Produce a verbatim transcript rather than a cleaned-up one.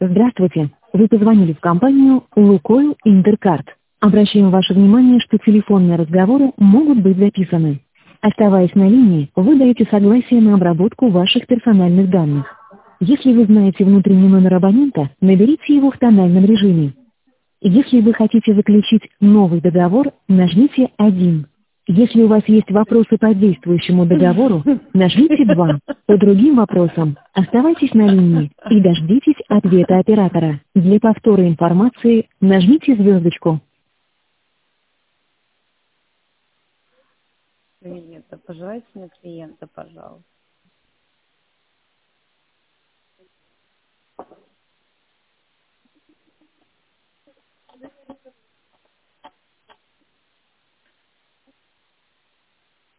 Здравствуйте. Вы позвонили в компанию «Лукойл Интеркард». Обращаем ваше внимание, что телефонные разговоры могут быть записаны. Оставаясь на линии, вы даете согласие на обработку ваших персональных данных. Если вы знаете внутренний номер абонента, наберите его в тональном режиме. Если вы хотите заключить новый договор, нажмите один. Если у вас есть вопросы по действующему договору, нажмите два. По другим вопросам оставайтесь на линии и дождитесь ответа оператора. Для повтора информации нажмите звездочку. Клиента, пожелайте мне клиента, пожалуйста.